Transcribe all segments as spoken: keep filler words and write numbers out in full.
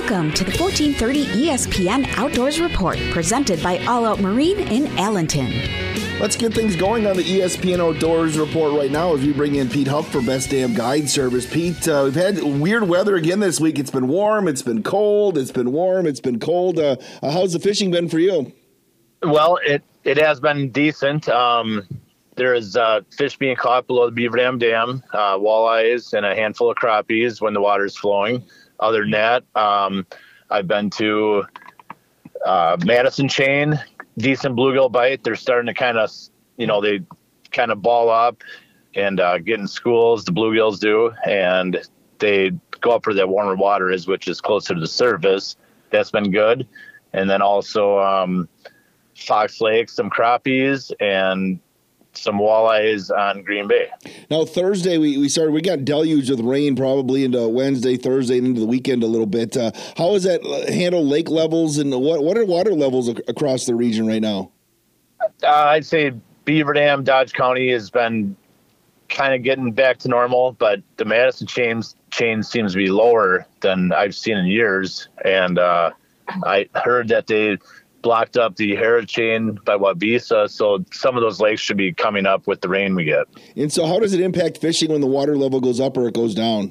Welcome to the fourteen thirty E S P N Outdoors Report, presented by All Out Marine in Allenton. Let's get things going on the E S P N Outdoors Report right now as we bring in Pete Huff for Best Damn Guide Service. Pete, uh, we've had weird weather again this week. It's been warm, it's been cold, it's been warm, it's been cold. Uh, uh, how's the fishing been for you? Well, it, it has been decent. Um, there is uh, fish being caught below the Beaver Dam Dam, uh, walleyes, and a handful of crappies when the water's flowing. Other than that, um, I've been to uh, Madison Chain, decent bluegill bite. They're starting to kind of, you know, they kind of ball up and uh, get in schools, the bluegills do, and they go up where that warmer water is, which is closer to the surface. That's been good. And then also um, Fox Lake, some crappies, and some walleyes on Green Bay. Now, Thursday, we, we started, we got deluge with rain probably into Wednesday, Thursday, and into the weekend a little bit. Uh, how is that handle lake levels, and what, what are water levels ac- across the region right now? Uh, I'd say Beaver Dam, Dodge County has been kind of getting back to normal, but the Madison chain, chain seems to be lower than I've seen in years. And uh, I heard that they blocked up the Harrod chain by Wabisa, so some of those lakes should be coming up with the rain we get. And so how does it impact fishing when the water level goes up or it goes down?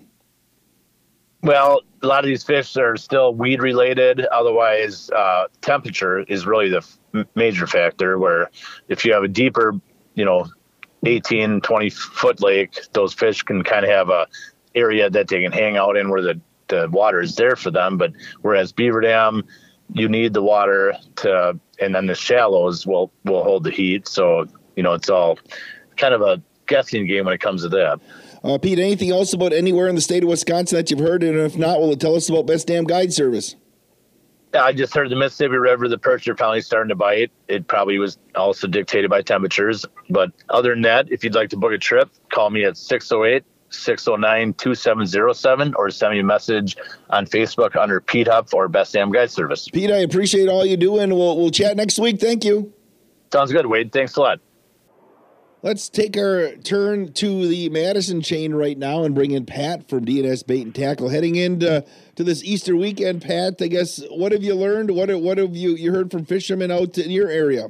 Well, a lot of these fish are still weed related. Otherwise, uh, temperature is really the f- major factor, where if you have a deeper, you know, eighteen, twenty foot lake, those fish can kind of have a area that they can hang out in where the, the water is there for them. But whereas Beaver Dam, you need the water to, and then the shallows will, will hold the heat. So, you know, it's all kind of a guessing game when it comes to that. Uh, Pete, anything else about anywhere in the state of Wisconsin that you've heard? And if not, will it tell us about Best Damn Guide Service? I just heard the Mississippi River, the perch are finally starting to bite. It probably was also dictated by temperatures. But other than that, if you'd like to book a trip, call me at six oh eight, six oh nine, two seven oh seven or send me a message on Facebook under Pete Huff or Best Damn Guide Service. Pete, I appreciate all you do, and we'll, we'll chat next week. Thank you. Sounds good, Wade. Thanks a lot. Let's take our turn to the Madison chain right now and bring in Pat from D N S Bait and Tackle. Heading into to this Easter weekend, Pat, I guess, what have you learned? What, what have you, you heard from fishermen out in your area?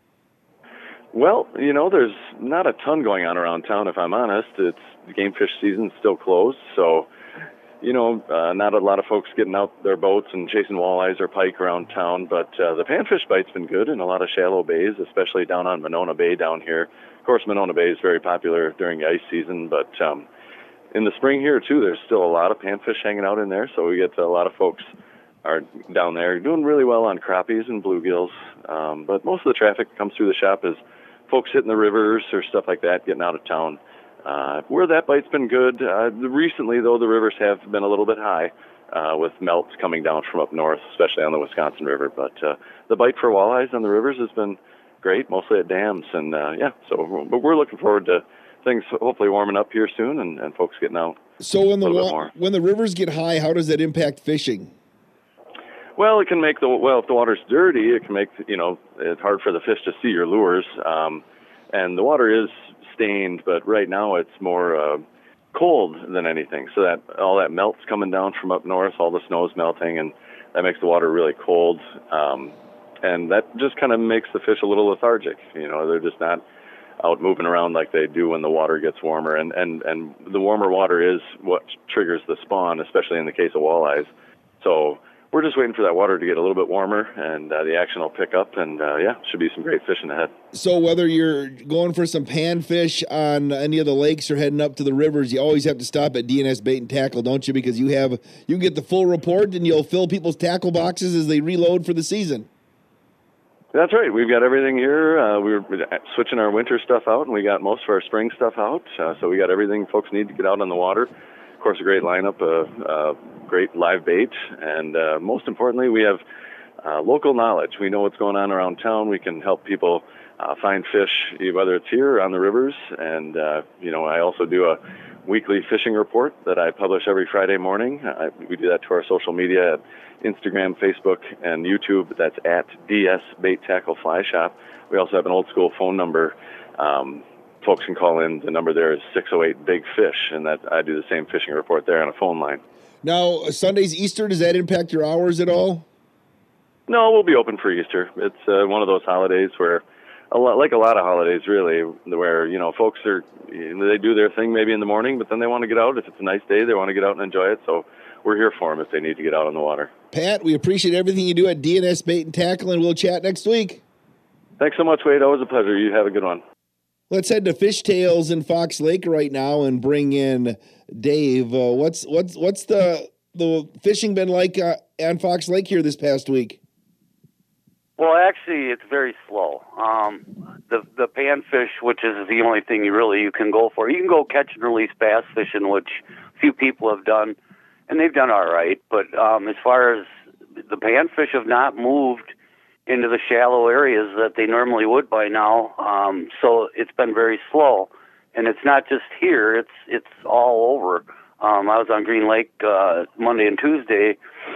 Well, you know, there's not a ton going on around town, if I'm honest. It's the game fish season's still closed, so, you know, uh, not a lot of folks getting out their boats and chasing walleyes or pike around town, but uh, the panfish bite's been good in a lot of shallow bays, especially down on Monona Bay down here. Of course, Monona Bay is very popular during the ice season, but um, in the spring here, too, there's still a lot of panfish hanging out in there, so we get a lot of folks are down there doing really well on crappies and bluegills, um, but most of the traffic that comes through the shop is folks hitting the rivers or stuff like that, getting out of town. Uh, where that bite's been good, uh, recently, though, the rivers have been a little bit high uh, with melts coming down from up north, especially on the Wisconsin River. But uh, the bite for walleyes on the rivers has been great, mostly at dams. And, uh, yeah, so but we're looking forward to things hopefully warming up here soon and, and folks getting out so when the a little wa- bit more. When the rivers get high, how does that impact fishing? Well, it can make the, well, if the water's dirty, it can make, you know, it's hard for the fish to see your lures. Um, and the water is stained, but right now it's more uh, cold than anything. So that all that melt's coming down from up north, all the snow's melting, and that makes the water really cold. Um, and that just kind of makes the fish a little lethargic. You know, they're just not out moving around like they do when the water gets warmer. And, and, and the warmer water is what triggers the spawn, especially in the case of walleyes. So we're just waiting for that water to get a little bit warmer, and uh, the action will pick up, and, uh, yeah, should be some great fishing ahead. So whether you're going for some panfish on any of the lakes or heading up to the rivers, you always have to stop at D N S Bait and Tackle, don't you? Because you have you can get the full report, and you'll fill people's tackle boxes as they reload for the season. That's right. We've got everything here. Uh, we were switching our winter stuff out, and we got most of our spring stuff out. Uh, so we got everything folks need to get out on the water. Of course, a great lineup, uh, uh, great live bait, and uh, most importantly, we have uh, local knowledge. We know what's going on around town. We can help people uh, find fish, whether it's here or on the rivers. And, uh, you know, I also do a weekly fishing report that I publish every Friday morning. I, we do that to our social media at Instagram, Facebook, and YouTube. That's at D S Bait Tackle Fly Shop. We also have an old school phone number. Um, folks can call in. The number there is six oh eight, BIG FISH, and that I do the same fishing report there on a phone line. Now, Sunday's Easter, does that impact your hours at all? No, we'll be open for Easter. It's uh, one of those holidays where, a lot, like a lot of holidays, really, where, you know, folks are, they do their thing maybe in the morning, but then they want to get out. If it's a nice day, they want to get out and enjoy it. So we're here for them if they need to get out on the water. Pat, we appreciate everything you do at D N S Bait and Tackle, and we'll chat next week. Thanks so much, Wade. Always a pleasure. You have a good one. Let's head to Fishtails in Fox Lake right now and bring in Dave. Uh, what's what's what's the the fishing been like uh, on Fox Lake here this past week? Well, actually, it's very slow. Um, the the panfish, which is the only thing you really you can go for. You can go catch and release bass fishing, which few people have done, and they've done all right. But um, as far as the panfish have not moved into the shallow areas that they normally would by now, um, so it's been very slow. And it's not just here; it's it's all over. Um, I was on Green Lake uh, Monday and Tuesday,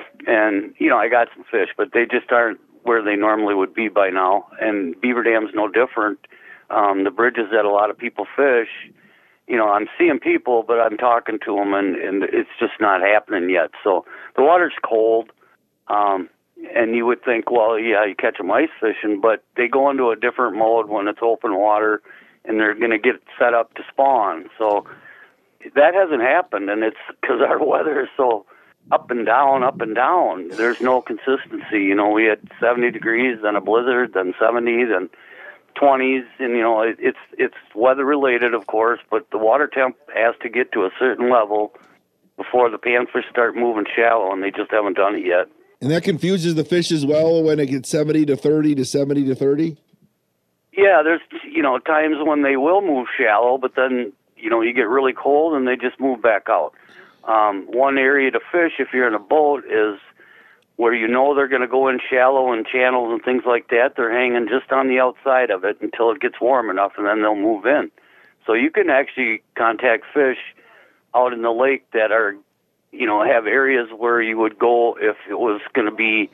and you know I got some fish, but they just aren't where they normally would be by now. And Beaver Dam's no different. Um, the bridges that a lot of people fish, you know, I'm seeing people, but I'm talking to them, and, and it's just not happening yet. So the water's cold, um, and you would think, well, yeah, you catch them ice fishing, but they go into a different mode when it's open water, and they're going to get set up to spawn. So that hasn't happened, and it's because our weather is so up and down, up and down. There's no consistency. You know, we had seventy degrees, then a blizzard, then seventy, then twenties, and you know, it, it's it's weather related, of course, but the water temp has to get to a certain level before the panfish start moving shallow, and they just haven't done it yet. And that confuses the fish as well when it gets seventy to thirty to seventy to thirty? Yeah, there's, you know, times when they will move shallow, but then, you know, you get really cold and they just move back out. Um, one area to fish if you're in a boat is where you know they're going to go in shallow and channels and things like that. They're hanging just on the outside of it until it gets warm enough, and then they'll move in. So you can actually contact fish out in the lake that are, you know, have areas where you would go if it was going to be,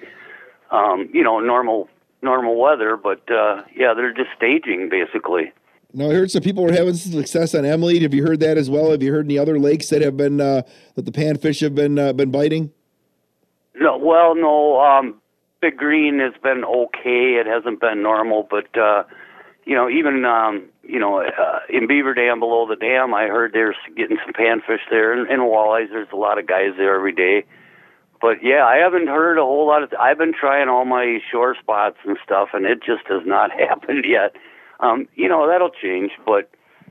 um, you know, normal normal weather. But, uh, yeah, they're just staging, basically. Now, I heard some people were having some success on Emily. Have you heard that as well? Have you heard any other lakes that have been uh, that the panfish have been uh, been biting? No, well, no. Um, Big Green has been okay. It hasn't been normal, but uh, you know, even um, you know, uh, in Beaver Dam below the dam, I heard they're getting some panfish there, and, and walleyes. There's a lot of guys there every day. But yeah, I haven't heard a whole lot of. I've been trying all my shore spots and stuff, and it just has not happened yet. Um, you know, that'll change, but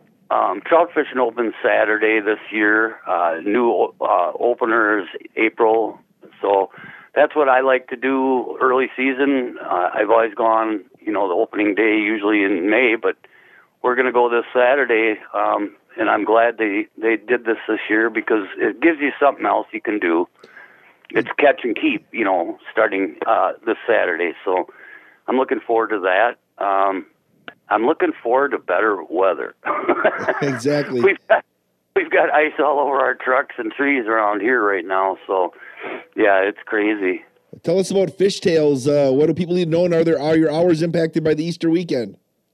um, trout fishing opens Saturday this year. Uh, new uh, opener is April, so that's what I like to do early season. Uh, I've always gone, you know, the opening day usually in May, but we're going to go this Saturday, um, and I'm glad they, they did this this year because it gives you something else you can do. It's catch and keep, you know, starting uh, this Saturday, so I'm looking forward to that. Um, I'm looking forward to better weather. Exactly. We've got, we've got ice all over our trucks and trees around here right now, so yeah, it's crazy. Tell us about Fishtails. Uh, what do people need to know, and are there are your hours impacted by the Easter weekend?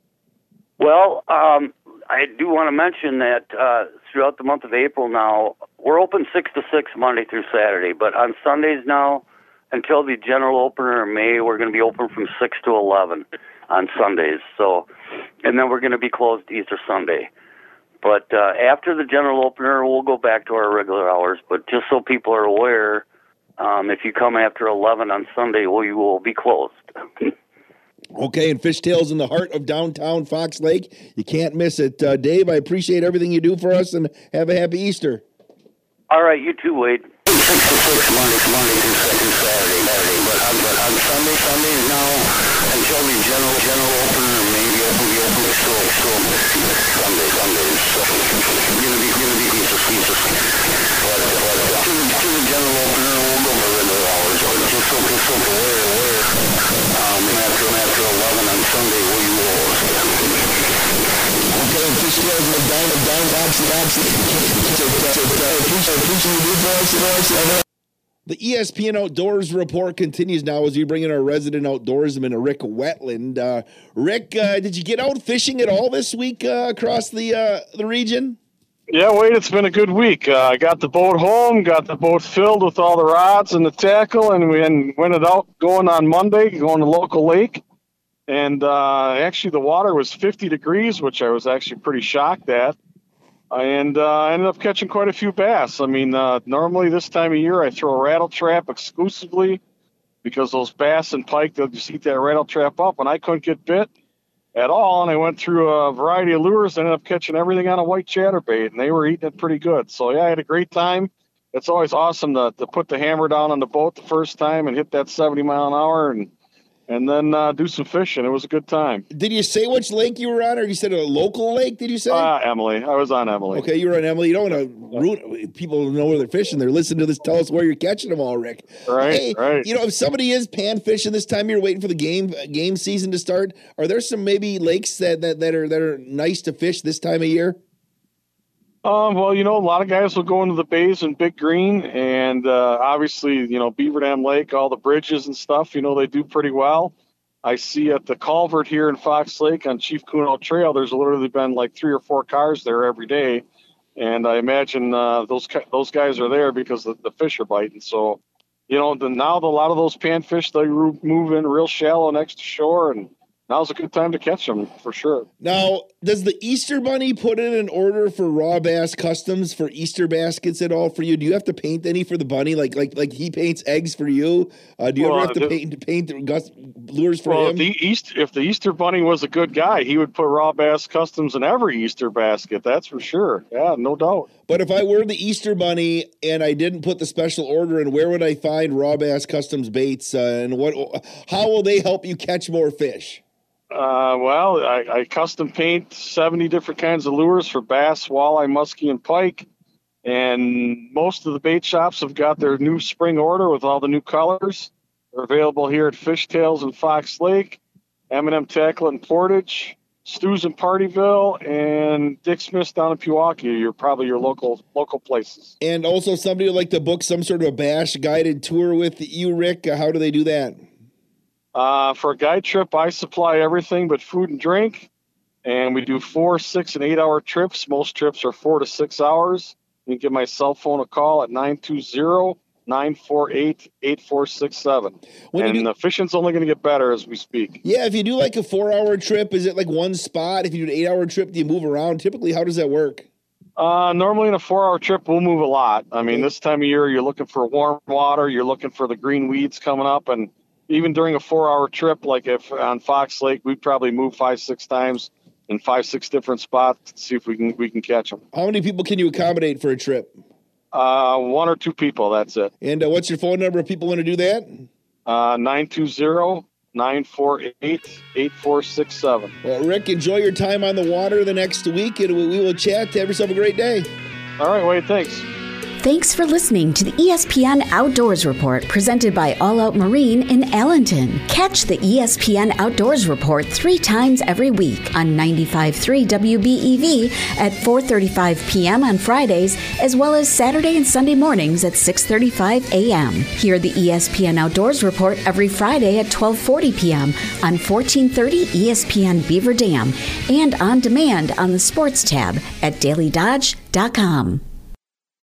Well, um, I do want to mention that uh, throughout the month of April now, we're open six to six Monday through Saturday, but on Sundays now, until the general opener in May, we're going to be open from six to eleven on Sundays. So, and then we're going to be closed Easter Sunday. But uh, after the general opener, we'll go back to our regular hours. But just so people are aware, um, if you come after eleven on Sunday, we will be closed. Okay, and Fishtails in the heart of downtown Fox Lake. You can't miss it. Uh, Dave, I appreciate everything you do for us, and have a happy Easter. All right, you too, Wade. Six to six Monday, Monday through second Saturday, Saturday. But on, but on Sunday, Sundays now, until the general general opener, maybe open the open still still Sunday, Sundays. So gonna be gonna be pieces, pieces. But but uh, to, the, to the general opener, we'll go for regular hours. But just so just so aware, aware. Um, after after eleven on Sunday, we will. Okay, Fishtails in the down down Fox Fox. The E S P N Outdoors report continues now as we bring in our resident outdoorsman, Rick Wetland. Uh, Rick, uh, did you get out fishing at all this week uh, across the uh, the region? Yeah, Wade, it's been a good week. Uh, I got the boat home, got the boat filled with all the rods and the tackle, and we went it out going on Monday, going to local lake. And uh, actually, the water was fifty degrees, which I was actually pretty shocked at. And uh, I ended up catching quite a few bass. I mean, uh, normally this time of year, I throw a rattle trap exclusively because those bass and pike, they'll just eat that rattle trap up, and I couldn't get bit at all, and I went through a variety of lures, ended up catching everything on a white chatterbait, and they were eating it pretty good. So, yeah, I had a great time. It's always awesome to, to put the hammer down on the boat the first time and hit that seventy mile an hour and and then uh, do some fishing. It was a good time. Did you say which lake you were on, or you said a local lake, did you say? Uh, Emily. I was on Emily. Okay, you were on Emily. You don't want to ruin people know where they're fishing. They're listening to this. Tell us where you're catching them all, Rick. Right, hey, right. You know, if somebody is pan fishing this time, you're waiting for the game game season to start. Are there some maybe lakes that, that, that are that are nice to fish this time of year? Um, well, you know, a lot of guys will go into the bays in Big Green, and uh, obviously, you know, Beaver Dam Lake, all the bridges and stuff, you know, they do pretty well. I see at the culvert here in Fox Lake on Chief Kuno Trail, there's literally been like three or four cars there every day. And I imagine uh, those those guys are there because the, the fish are biting. So, you know, the, now the, a lot of those panfish, they move in real shallow next to shore, and now's a good time to catch them for sure. Now, does the Easter Bunny put in an order for raw bass customs for Easter baskets at all for you? Do you have to paint any for the bunny? Like like like he paints eggs for you? Uh, do you well, ever have to the, paint paint gus, lures for well, him? The East, if the Easter Bunny was a good guy, he would put raw bass customs in every Easter basket. That's for sure. Yeah, no doubt. But if I were the Easter Bunny and I didn't put the special order in, where would I find raw bass customs baits? Uh, and what? How will they help you catch more fish? Uh, well, I, I custom paint seventy different kinds of lures for bass, walleye, muskie, and pike. And most of the bait shops have got their new spring order with all the new colors. They're available here at Fishtails in Fox Lake, M and M Tackle in Portage, Stu's in Partyville, and Dick Smith's down in Pewaukee. You're probably your local local places. And also somebody would like to book some sort of a bass guided tour with you, Rick. Uh, how do they do that? Uh, for a guide trip, I supply everything but food and drink, and we do four, six, and eight-hour trips. Most trips are four to six hours. You can give my cell phone a call at nine two zero, nine four eight, eight four six seven. When and do, the fishing's only going to get better as we speak. Yeah, if you do like a four-hour trip, is it like one spot? If you do an eight-hour trip, do you move around? Typically, how does that work? Uh, normally in a four-hour trip, we'll move a lot. I mean, this time of year, you're looking for warm water. You're looking for the green weeds coming up, and even during a four-hour trip, like if on Fox Lake, we'd probably move five, six times in five, six different spots to see if we can we can catch them. How many people can you accommodate for a trip? Uh, one or two people, that's it. And uh, what's your phone number if people want to do that? Uh, nine two zero, nine four eight, eight four six seven. Well, Rick, enjoy your time on the water the next week, and we will chat. Have yourself a great day. All right, Wade, thanks. Thanks for listening to the E S P N Outdoors Report presented by All Out Marine in Allenton. Catch the E S P N Outdoors Report three times every week on ninety-five point three W B E V at four thirty-five p.m. on Fridays, as well as Saturday and Sunday mornings at six thirty-five a.m. Hear the E S P N Outdoors Report every Friday at twelve forty p.m. on fourteen thirty E S P N Beaver Dam and on demand on the Sports tab at daily dodge dot com.